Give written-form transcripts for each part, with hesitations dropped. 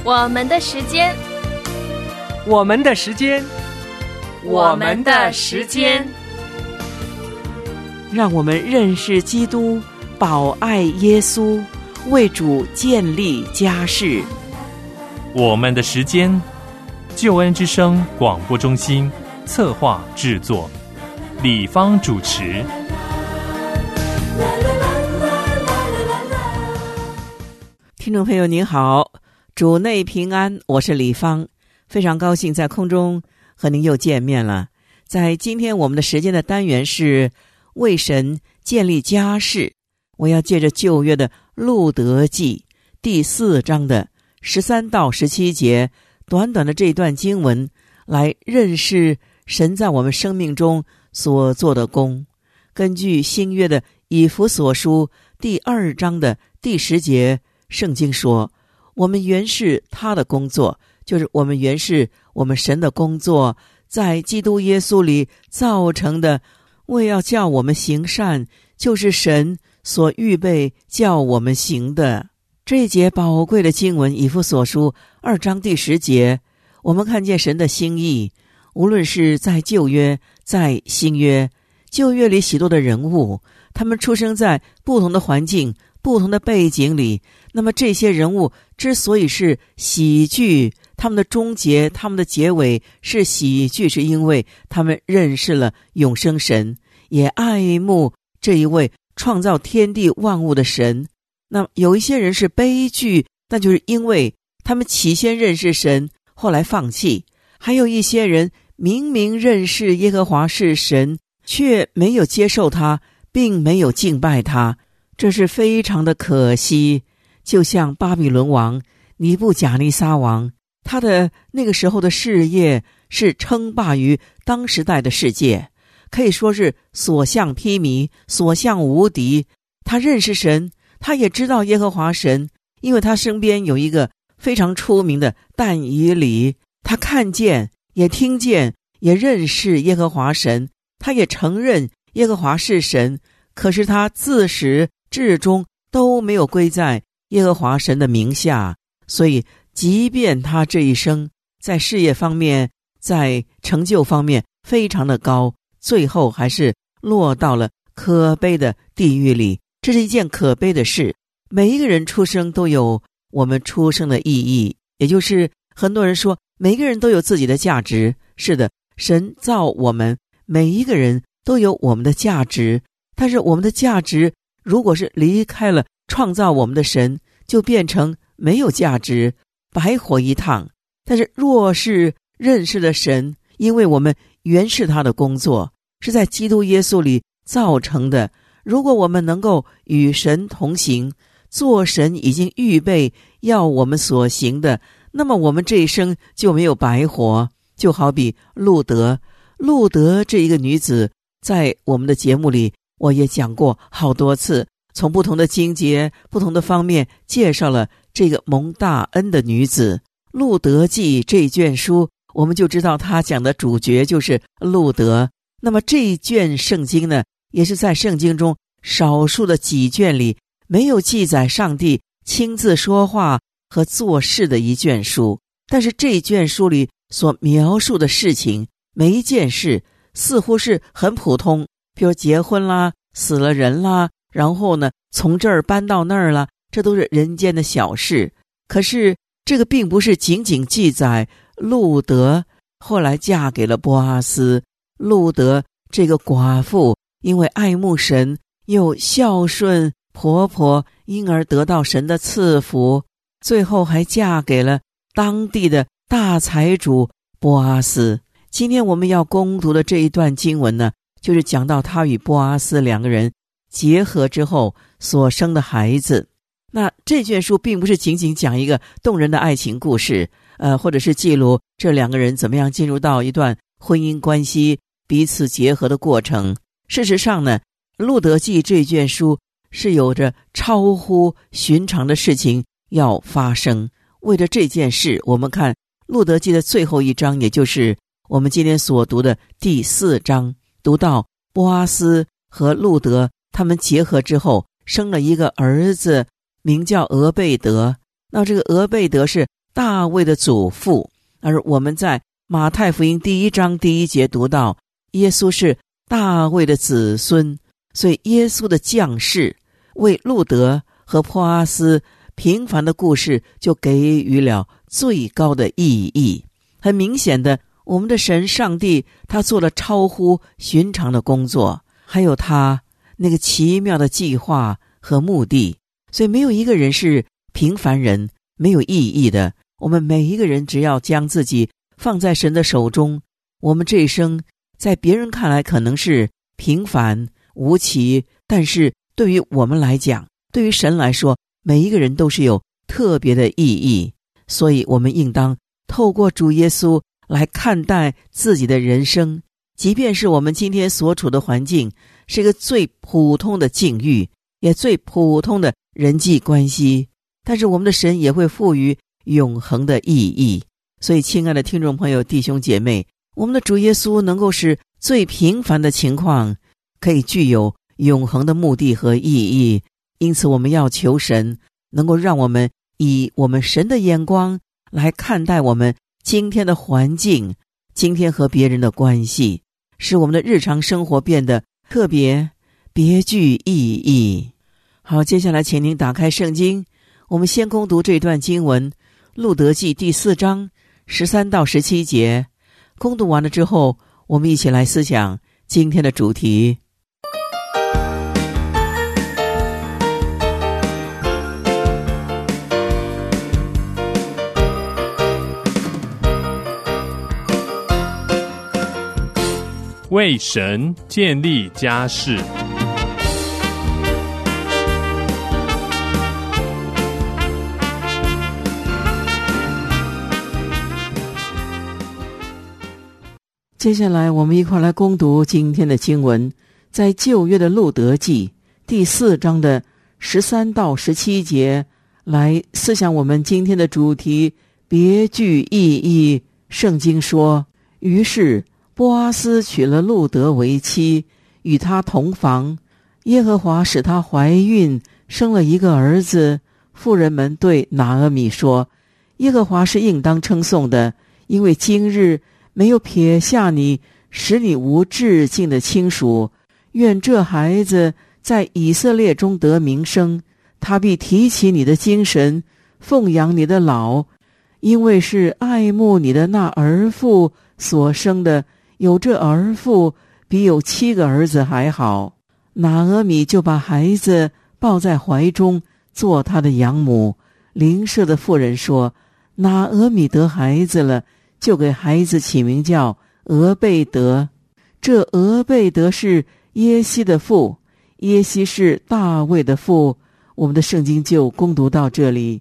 我们的时间， 我们的时间， 我们的时间， 让我们认识基督，保爱耶稣，为主建立家室。 我们的时间，救恩之声广播中心策划制作，李芳主持。 听众朋友您好，主内平安，我是李芳，非常高兴在空中和您又见面了。在今天我们的时间的单元是为神建立家室，我要借着旧约的路得记第4章的13到17节，短短的这一段经文来认识神在我们生命中所做的工。根据新约的以弗所书第2章的第10节，圣经说，我们原是他的工作，就是我们原是我们神的工作，在基督耶稣里造成的，为要叫我们行善，就是神所预备叫我们行的。这一节宝贵的经文以弗所书2章第10节，我们看见神的心意，无论是在旧约在新约，旧约里许多的人物，他们出生在不同的环境不同的背景里，那么这些人物之所以是喜剧，他们的终结，他们的结尾是喜剧，是因为他们认识了永生神，也爱慕这一位创造天地万物的神。那有一些人是悲剧，那就是因为他们起先认识神，后来放弃。还有一些人明明认识耶和华是神，却没有接受他，并没有敬拜他，这是非常的可惜。就像巴比伦王尼布甲尼撒王，他的那个时候的事业是称霸于当时代的世界，可以说是所向披靡，所向无敌。他认识神，他也知道耶和华神，因为他身边有一个非常出名的但以理，他看见也听见也认识耶和华神，他也承认耶和华是神，可是他自始至终都没有归在耶和华神的名下。所以即便他这一生在事业方面在成就方面非常的高，最后还是落到了可悲的地狱里。这是一件可悲的事。每一个人出生都有我们出生的意义，也就是很多人说每一个人都有自己的价值。是的，神造我们每一个人都有我们的价值，但是我们的价值如果是离开了创造我们的神，就变成没有价值，白活一趟。但是若是认识了神，因为我们原是他的工作，是在基督耶稣里造成的，如果我们能够与神同行，做神已经预备要我们所行的，那么我们这一生就没有白活。就好比路得这一个女子，在我们的节目里我也讲过好多次，从不同的经节不同的方面介绍了这个蒙大恩的女子。路得记这一卷书，我们就知道他讲的主角就是路得。那么这一卷圣经呢，也是在圣经中少数的几卷里没有记载上帝亲自说话和做事的一卷书。但是这一卷书里所描述的事情，每一件事似乎是很普通，比如结婚啦，死了人啦，然后呢从这儿搬到那儿了，这都是人间的小事。可是这个并不是仅仅记载路得后来嫁给了波阿斯。路得这个寡妇因为爱慕神，又孝顺婆婆，因而得到神的赐福，最后还嫁给了当地的大财主波阿斯。今天我们要攻读的这一段经文呢，就是讲到他与波阿斯两个人结合之后所生的孩子。那这卷书并不是仅仅讲一个动人的爱情故事，或者是记录这两个人怎么样进入到一段婚姻关系彼此结合的过程。事实上呢，路得记这卷书是有着超乎寻常的事情要发生。为了这件事，我们看路得记的最后一章，也就是我们今天所读的第4章，读到波阿斯和路得他们结合之后生了一个儿子，名叫俄贝德。那这个俄贝德是大卫的祖父。而我们在马太福音第1章第1节读到，耶稣是大卫的子孙，所以耶稣的降世为路德和波阿斯平凡的故事就给予了最高的意义。很明显的，我们的神上帝他做了超乎寻常的工作，还有他那个奇妙的计划和目的。所以没有一个人是平凡人，没有意义的。我们每一个人只要将自己放在神的手中，我们这一生在别人看来可能是平凡无奇，但是对于我们来讲，对于神来说，每一个人都是有特别的意义。所以我们应当透过主耶稣来看待自己的人生，即便是我们今天所处的环境是一个最普通的境遇，也最普通的人际关系，但是我们的神也会赋予永恒的意义。所以亲爱的听众朋友弟兄姐妹，我们的主耶稣能够使最平凡的情况可以具有永恒的目的和意义。因此我们要求神能够让我们以我们神的眼光来看待我们今天的环境，今天和别人的关系，使我们的日常生活变得特别别具意义。好，接下来请您打开圣经，我们先攻读这段经文，路德记第4章13到17节。攻读完了之后，我们一起来思想今天的主题。 为神建立家室。 接下来我们一块来攻读今天的经文，在旧约的路德记第4章的13到17节，来思想我们今天的主题，别具意义。圣经说，于是波阿斯娶了路德为妻，与他同房，耶和华使她怀孕，生了一个儿子。妇人们对拿俄米说，耶和华是应当称颂的，因为今日没有撇下你，使你无至敬的亲属。愿这孩子在以色列中得名声，他必提起你的精神，奉养你的老，因为是爱慕你的那儿妇所生的，有这儿妇比有7个儿子还好。拿俄米就把孩子抱在怀中，做他的养母。邻舍的妇人说，拿俄米得孩子了，就给孩子起名叫俄贝德。这俄贝德是耶西的父，耶西是大卫的父。我们的圣经就攻读到这里。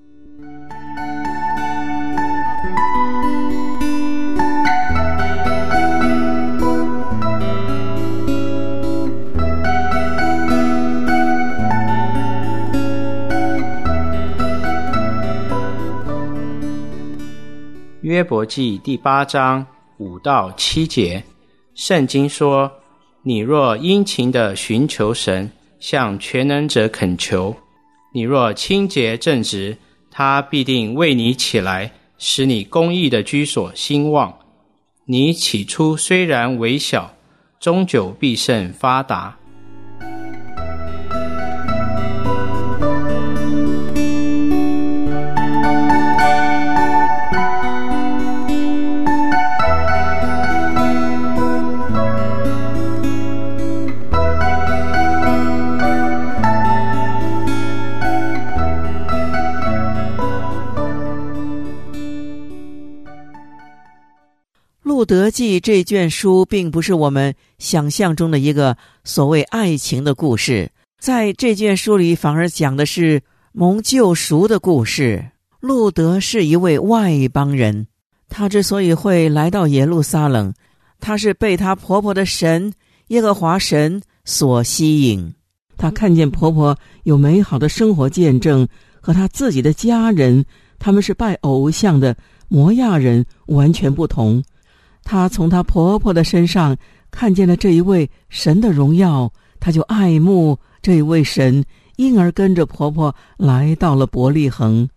约伯记第8章5到7节，圣经说，你若殷勤地寻求神，向全能者恳求，你若清洁正直，他必定为你起来，使你公义的居所兴旺。你起初虽然微小，终久必甚发达。 路德记这卷书并不是我们想象中的一个所谓爱情的故事，在这卷书里反而讲的是蒙救赎的故事。路德是一位外邦人，他之所以会来到耶路撒冷，他是被他婆婆的神耶和华神所吸引。他看见婆婆有美好的生活见证，和他自己的家人，他们是拜偶像的摩亚人完全不同。她从她婆婆的身上看见了这一位神的荣耀，她就爱慕这一位神，因而跟着婆婆来到了伯利恒。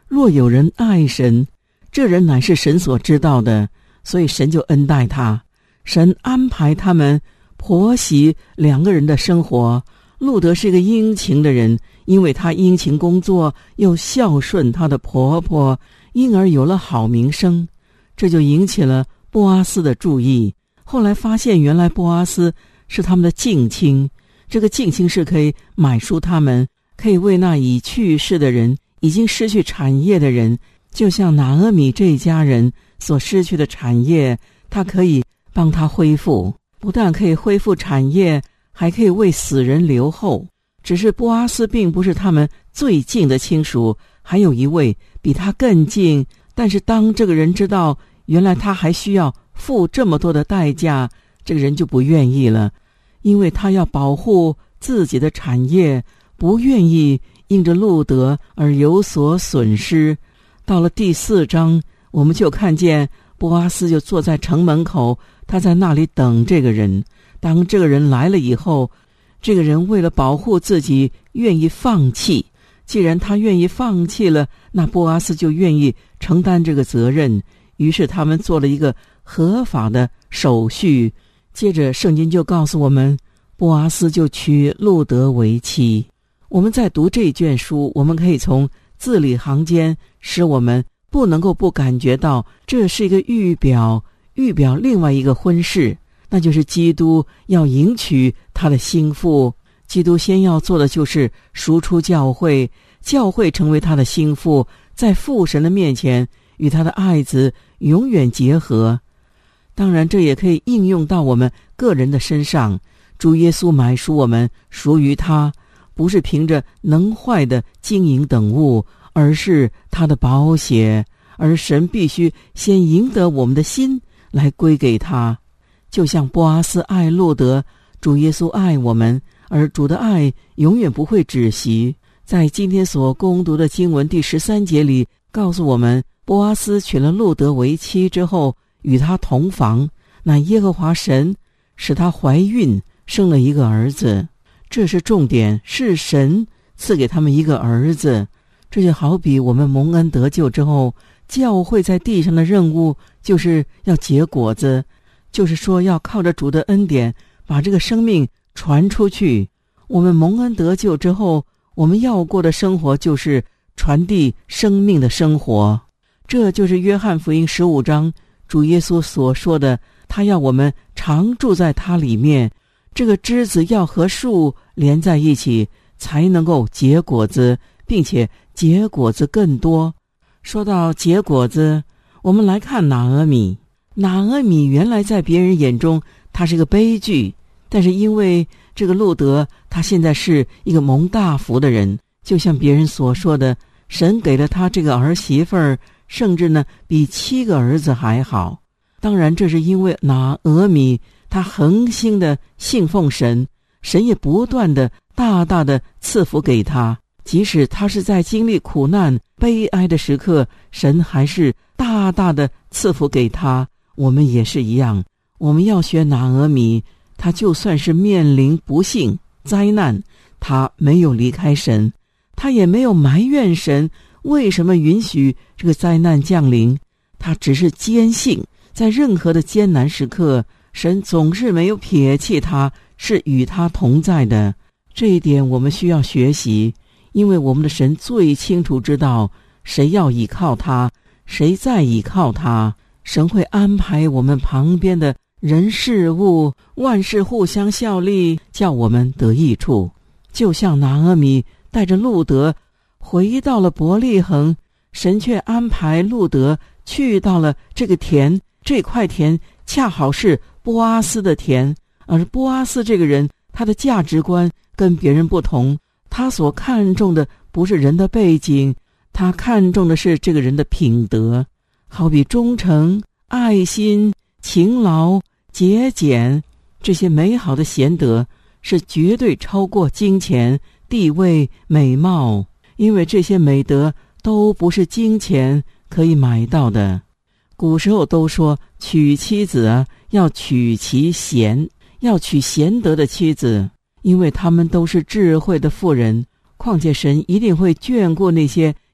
若有人爱神，这人乃是神所知道的，所以神就恩待他。神安排他们婆媳2个人的生活。路德是一个殷勤的人，因为他殷勤工作，又孝顺他的婆婆，因而有了好名声。这就引起了波阿斯的注意。后来发现原来波阿斯是他们的近亲，这个近亲是可以买赎他们，可以为那已去世的人，已经失去产业的人，就像拿俄米这一家人所失去的产业，他可以帮他恢复。不但可以恢复产业，还可以为死人留后。只是波阿斯并不是他们最近的亲属，还有一位比他更近，但是当这个人知道原来他还需要付这么多的代价，这个人就不愿意了，因为他要保护自己的产业，不愿意因着路德而有所损失。到了第4章，我们就看见波阿斯就坐在城门口，他在那里等这个人。当这个人来了以后，这个人为了保护自己愿意放弃，既然他愿意放弃了，那波阿斯就愿意承担这个责任。于是他们做了一个合法的手续。接着圣经就告诉我们，波阿斯就娶路德为妻。我们在读这一卷书，我们可以从字里行间使我们不能够不感觉到这是一个预表另外一个婚事，那就是基督要迎娶他的心腹。基督先要做的就是赎出教会，教会成为他的心腹，在父神的面前与他的爱子永远结合。当然这也可以应用到我们个人的身上。主耶稣买赎我们，属于他，不是凭着能坏的金银等物，而是他的宝血。而神必须先赢得我们的心来归给他。就像波阿斯爱路德，主耶稣爱我们，而主的爱永远不会止息。在今天所攻读的经文第13节里告诉我们，波阿斯娶了路德为妻之后，与他同房，那耶和华神使他怀孕，生了一个儿子。这是重点，是神赐给他们一个儿子。这就好比我们蒙恩得救之后，教会在地上的任务就是要结果子，就是说要靠着主的恩典把这个生命传出去。我们蒙恩得救之后，我们要过的生活就是传递生命的生活。这就是约翰福音15章主耶稣所说的，他要我们常住在他里面。这个枝子要和树连在一起，才能够结果子，并且结果子更多。说到结果子，我们来看拿俄米。拿俄米原来在别人眼中他是个悲剧，但是因为这个路德他现在是一个蒙大福的人，就像别人所说的，神给了他这个儿媳妇儿，甚至呢比7个儿子还好。当然这是因为拿俄米他恒心的信奉神，神也不断的大大的赐福给他。即使他是在经历苦难悲哀的时刻，神还是大大的赐福给他。我们也是一样，我们要学拿俄米，他就算是面临不幸灾难，他没有离开神，他也没有埋怨神为什么允许这个灾难降临，他只是坚信在任何的艰难时刻，神总是没有撇弃他，是与他同在的。这一点我们需要学习，因为我们的神最清楚知道谁要倚靠他，谁在倚靠他。神会安排我们旁边的人事物，万事互相效力，叫我们得益处。就像拿俄米带着路德回到了伯利恒，神却安排路德去到了这个田，这块田恰好是波阿斯的田。而波阿斯这个人，他的价值观跟别人不同，他所看重的不是人的背景，他看重的是这个人的品德，好比忠诚、爱心、勤劳、节俭，这些美好的贤德是绝对超过金钱、地位、美貌，因为这些美德都不是金钱可以买到的。古时候都说娶妻子啊，要娶其贤，要娶贤德的妻子，因为他们都是智慧的妇人。况且神一定会眷顾那些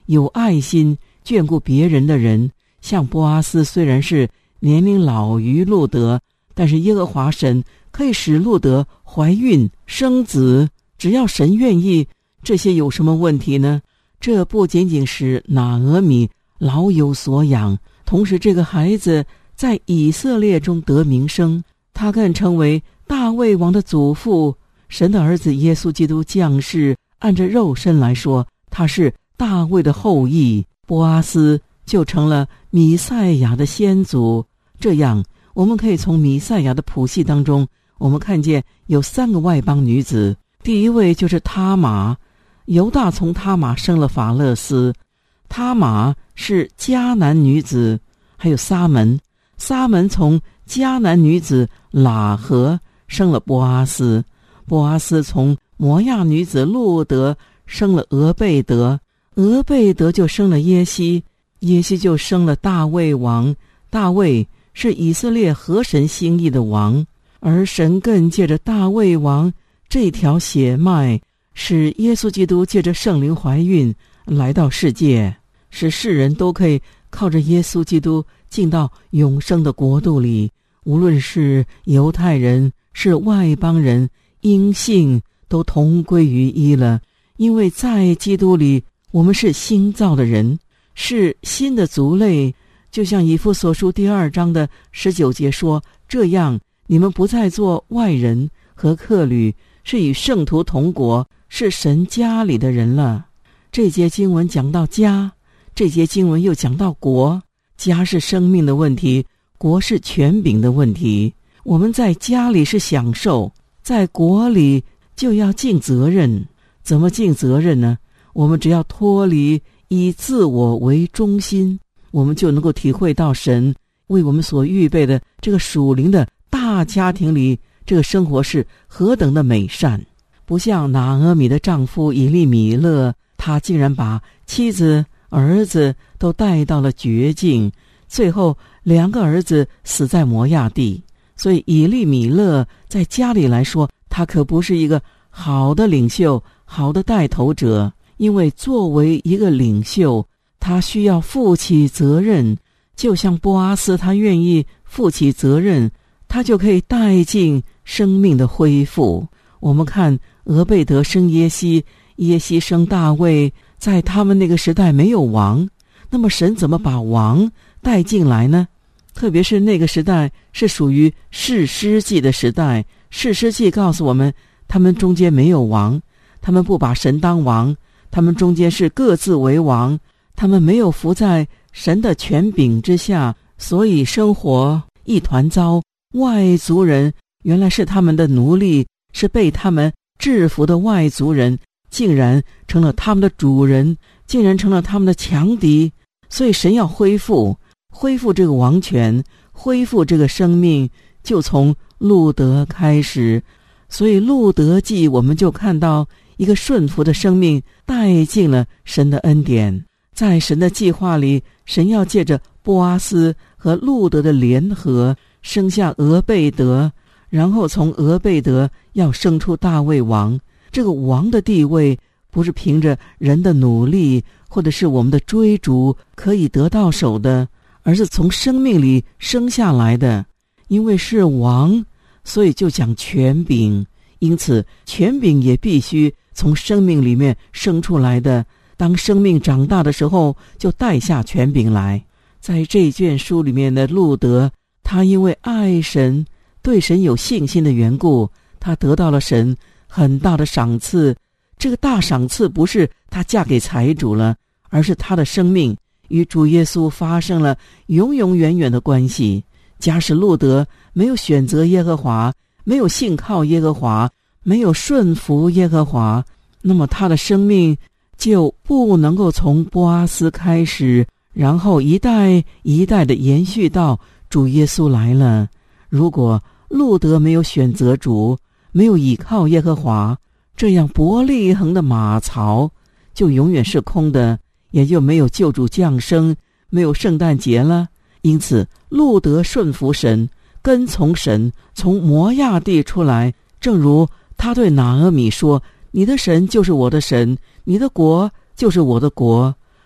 有爱心眷顾别人的人。像波阿斯虽然是年龄老于路德，但是耶和华神可以使路德怀孕生子，只要神愿意，这些有什么问题呢？这不仅仅使拿俄米老有所养，同时这个孩子在以色列中得名声，他更成为大卫王的祖父。神的儿子耶稣基督降世，按着肉身来说，他是大卫的后裔，波阿斯就成了弥赛亚的先祖。这样我们可以从弥赛亚的谱系当中，我们看见有3个外邦女子。第一位就是他玛，犹大从他玛生了法勒斯，他玛是迦南女子。还有撒门，撒门从迦南女子喇合生了波阿斯，波阿斯从摩亚女子路德生了俄贝德，俄贝德就生了耶西，耶西就生了大卫王，大卫是以色列合神心意的王，而神更借着大卫王这条血脉，使耶稣基督借着圣灵怀孕来到世界，使世人都可以靠着耶稣基督进到永生的国度里。无论是犹太人是外邦人，因信都同归于一了。因为在基督里我们是新造的人，是新的族类。就像以弗所书第2章的19节说，这样你们不再做外人和客旅，是与圣徒同国，是神家里的人了。这节经文讲到家，这节经文又讲到国。家是生命的问题，国是权柄的问题。我们在家里是享受，在国里就要尽责任。怎么尽责任呢？我们只要脱离以自我为中心，我们就能够体会到神为我们所预备的这个属灵的大家庭里，这个生活是何等的美善。不像拿俄米的丈夫以利米勒，他竟然把妻子儿子都带到了绝境，最后2个儿子死在摩亚地。所以以利米勒在家里来说，他可不是一个好的领袖，好的带头者。因为作为一个领袖，他需要负起责任，就像波阿斯他愿意负起责任，他就可以带进生命的恢复。我们看俄贝德生耶西，耶西生大卫，在他们那个时代没有王，那么神怎么把王带进来呢？特别是那个时代是属于士师记的时代，士师记告诉我们，他们中间没有王，他们不把神当王，他们中间是各自为王，他们没有服在神的权柄之下，所以生活一团糟。外族人原来是他们的奴隶，是被他们制服的外族人，竟然成了他们的主人，竟然成了他们的强敌。所以神要恢复这个王权，恢复这个生命，就从路德开始。所以路德记我们就看到一个顺服的生命带进了神的恩典。在神的计划里，神要借着波阿斯和路德的联合生下俄贝德，然后从俄贝德要生出大卫王。这个王的地位不是凭着人的努力或者是我们的追逐可以得到手的，而是从生命里生下来的。因为是王，所以就讲权柄，因此权柄也必须从生命里面生出来的。当生命长大的时候，就带下权柄来。在这卷书里面的路德，他因为爱神，对神有信心的缘故，他得到了神很大的赏赐。这个大赏赐不是他嫁给财主了，而是他的生命与主耶稣发生了永永远远的关系。假使路德没有选择耶和华，没有信靠耶和华，没有顺服耶和华，那么他的生命就不能够从波阿斯开始，然后一代一代的延续到主耶稣来了。如果路德没有选择主，没有倚靠耶和华，这样伯利恒的马槽就永远是空的，也就没有救主降生，没有圣诞节了。因此路德顺服神，跟从神，从摩亚地出来，正如他对拿俄米说，你的神就是我的神，你的国就是我的国。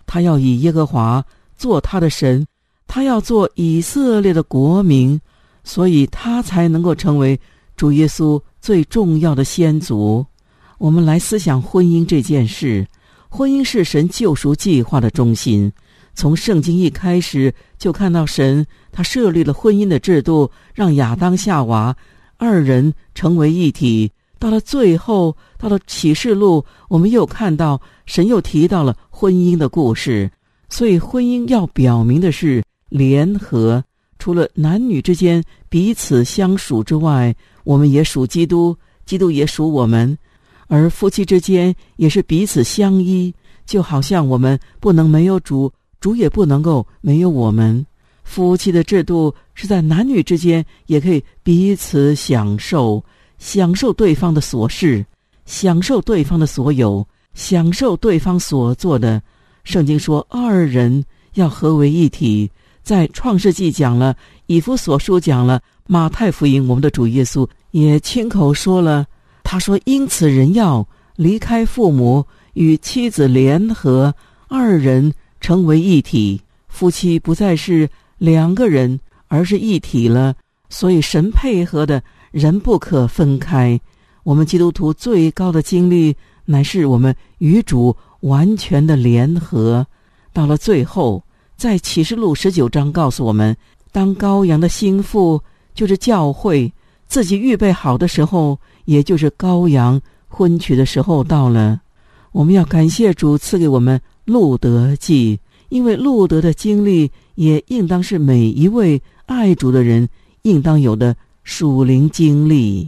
他要以耶和华做他的神，他要做以色列的国民，所以他才能够成为主耶稣最重要的先祖。我们来思想婚姻这件事。婚姻是神救赎计划的中心，从圣经一开始就看到神他设立了婚姻的制度，让亚当夏娃二人成为一体。到了最后，到了启示录，我们又看到神又提到了婚姻的故事。所以婚姻要表明的是联合，除了男女之间彼此相属之外，我们也属基督，基督也属我们。而夫妻之间也是彼此相依，就好像我们不能没有主，主也不能够没有我们。夫妻的制度是在男女之间也可以彼此享受，享受对方的所事，享受对方的所有，享受对方所做的。圣经说二人要合为一体，在创世纪讲了，以弗所书讲了，马太福音我们的主耶稣也亲口说了，他说因此人要离开父母，与妻子联合，二人成为一体。夫妻不再是两个人，而是一体了。所以神配合的，人不可分开。我们基督徒最高的经历，乃是我们与主完全的联合。到了最后，在启示录19章告诉我们，当羔羊的心腹，就是教会，自己预备好的时候，也就是羔羊婚娶的时候到了。我们要感谢主赐给我们路得记，因为路得的经历也应当是每一位爱主的人应当有的属灵经历。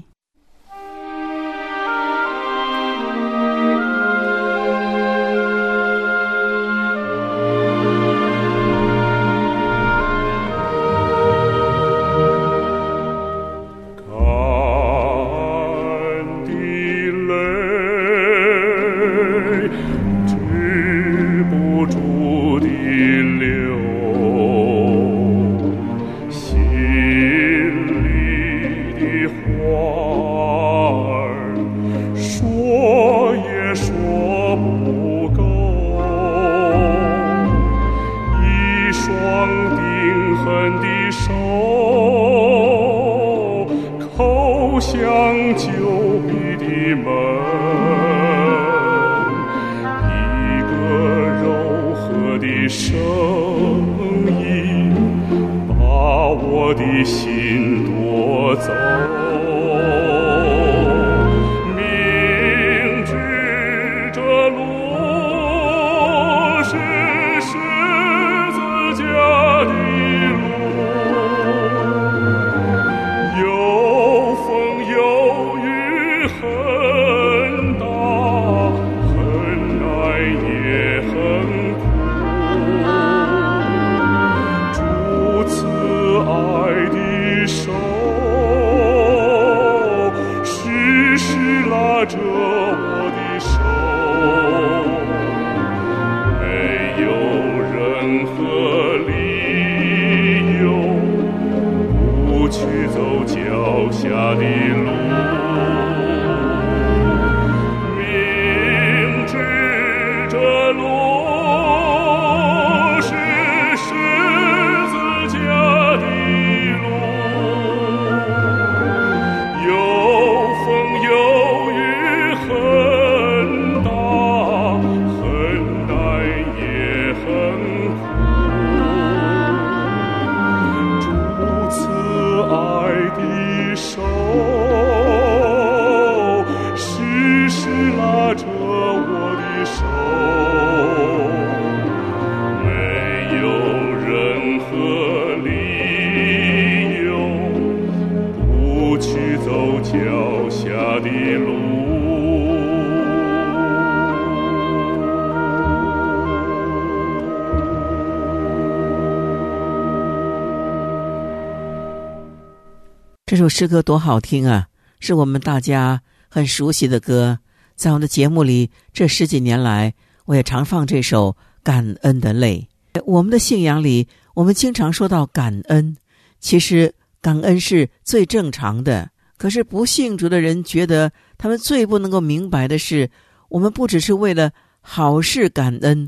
这首诗歌多好听啊，是我们大家很熟悉的歌。在我的节目里，这10几年来，我也常放这首《感恩的泪》。我们的信仰里，我们经常说到感恩，其实感恩是最正常的。可是不信主的人觉得，他们最不能够明白的是，我们不只是为了好事感恩，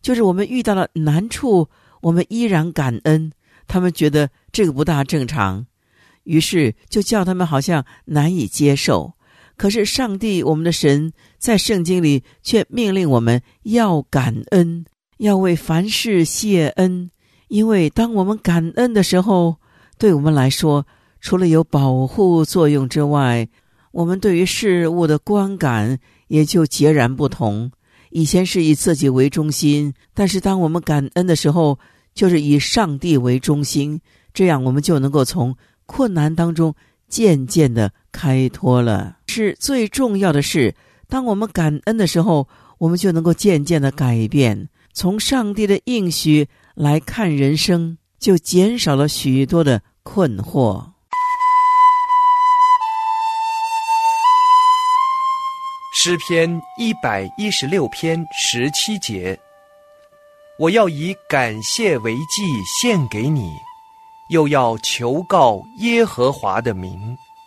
就是我们遇到了难处，我们依然感恩，他们觉得这个不大正常，于是就叫他们好像难以接受。可是上帝我们的神在圣经里却命令我们要感恩，要为凡事谢恩，因为当我们感恩的时候，对我们来说，除了有保护作用之外，我们对于事物的观感也就截然不同。以前是以自己为中心，但是当我们感恩的时候，就是以上帝为中心，这样我们就能够从困难当中渐渐的开脱了。是最重要的是，当我们感恩的时候，我们就能够渐渐的改变，从上帝的应许来看人生，就减少了许多的困惑。 诗篇116篇17节，我要以感谢为祭献给你，又要求告耶和华的名。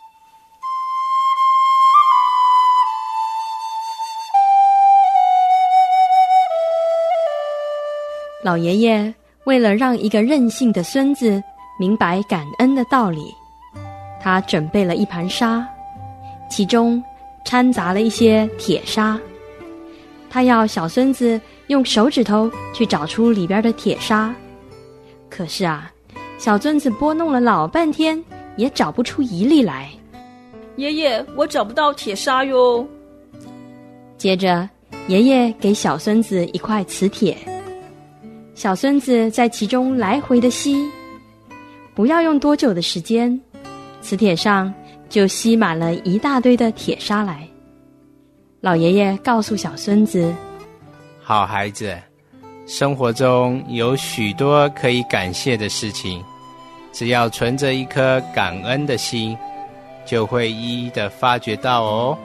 老爷爷为了让一个任性的孙子明白感恩的道理，他准备了一盘沙，其中掺杂了一些铁沙。他要小孙子用手指头去找出里边的铁沙，可是啊，小孙子拨弄了老半天也找不出一粒来。 爷爷，我找不到铁沙哟。 接着爷爷给小孙子一块磁铁，小孙子在其中来回的吸，不要用多久的时间，磁铁上就吸满了一大堆的铁沙来。老爷爷告诉小孙子， 好孩子，生活中有许多可以感谢的事情，只要存着一颗感恩的心，就会一一的发觉到哦。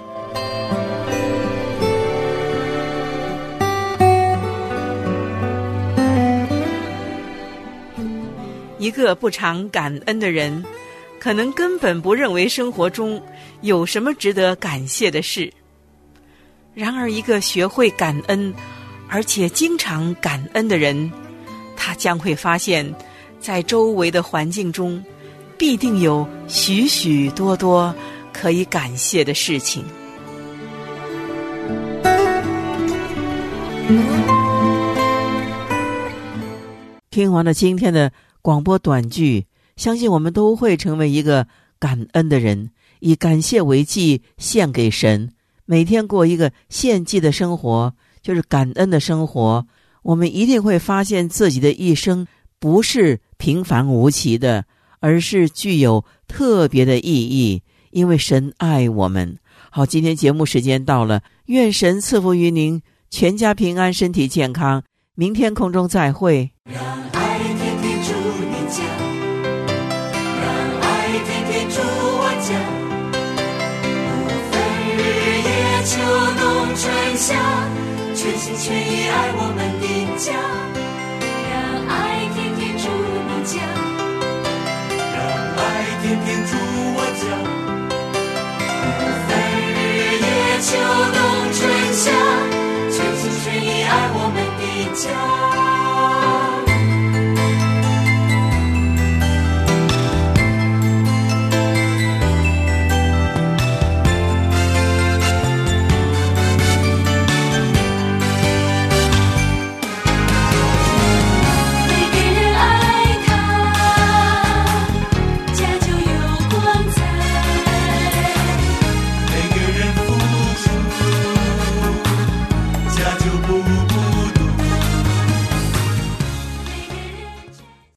一个不常感恩的人，可能根本不认为生活中有什么值得感谢的事。然而一个学会感恩而且经常感恩的人，他将会发现在周围的环境中必定有许许多多可以感谢的事情。听完了今天的广播短剧，相信我们都会成为一个感恩的人，以感谢为祭献给神，每天过一个献祭的生活，就是感恩的生活。我们一定会发现自己的一生不是平凡无奇的，而是具有特别的意义，因为神爱我们。好，今天节目时间到了，愿神赐福于您，全家平安，身体健康，明天空中再会。 让爱天天住你家，让爱天天住我家，不分日夜秋冬春夏，全心全意爱我们的家。让爱天天住你家，让爱天天住我家，不分日夜秋冬春夏，全心全意爱我们的家。